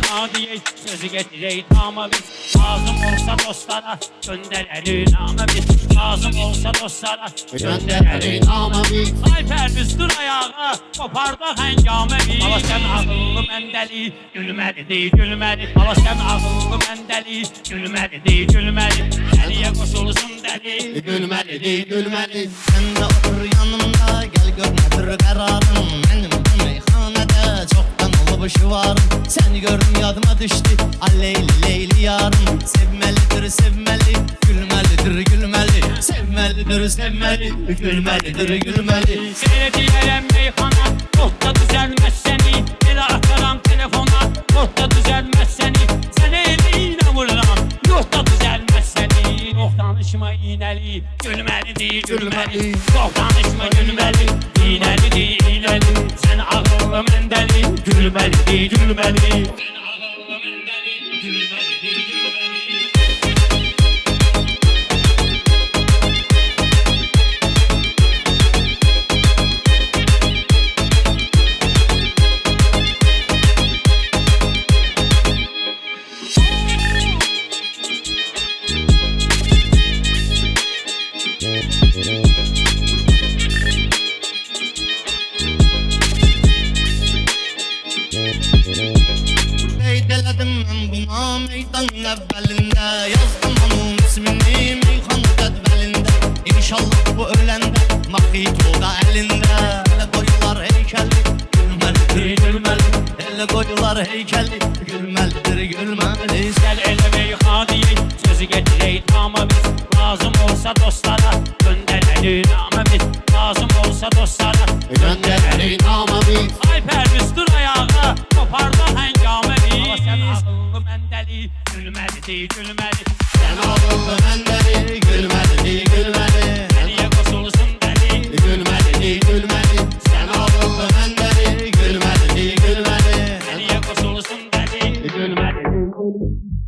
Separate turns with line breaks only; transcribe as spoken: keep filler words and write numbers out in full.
hadiye sözü getirey tamam biz. Lazım olsa dostlara gönderelim ama biz. Lazım olsa dostlara gönderelim ama biz. Alper üstün ayağa kopardı hengame biz. Bala sen ağıllı mendeli gülmeli değil gülmeli. Bala sen ağıllı mendeli gülmeli değil gülmeli. Deliye koşulsun deli gülmeli değil gülmeli.
Sen de otur yanımda gel gör nedir kararım. Benim bu meyhanede çoktan olup şu varım. Seni gördüm yadıma düştü Aleyli Leyli yarım. Sevmelidir sevmeli gülmelidir gülmeli. Sevmelidir sevmeli gülmelidir gülmeli.
Seyrediyelim meyhana nokta düzelmez seni. Bir arkadan telefona nokta düzelmez seni. Sen eliyle vurulan nokta düzelmez seni. Noktanışma iğneli gülmeli değil gülmeli. Noktanışma gülmeli iğneli değil iğneli. Sen ağırlı mendeli gülmeli değil gülmeli. Sen ağırlı mendeli gülmeli değil gülmeli.
Beydeledim ben buna meydan evvelinde. Yazdım onun ismini meyhan cedvelinde. İnşallah bu ölende makito da elinde. Ele koyular heykeli gülmelidir gülmeli. Ele koyular heykeli gülmelidir gülmeli.
Gel ele meyhaneye sözü getirey ama biz. Lazım olsa dostlara gönderelim ama biz. Lazım olsa dostlara
Gönderelim ama biz.
Alper üstün ayağa kopardı hengame biz. Ama sen ağıllı mendeli gülmeli değil gülmeli.
Sen ağıllı mendeli gülmeli gülmeli.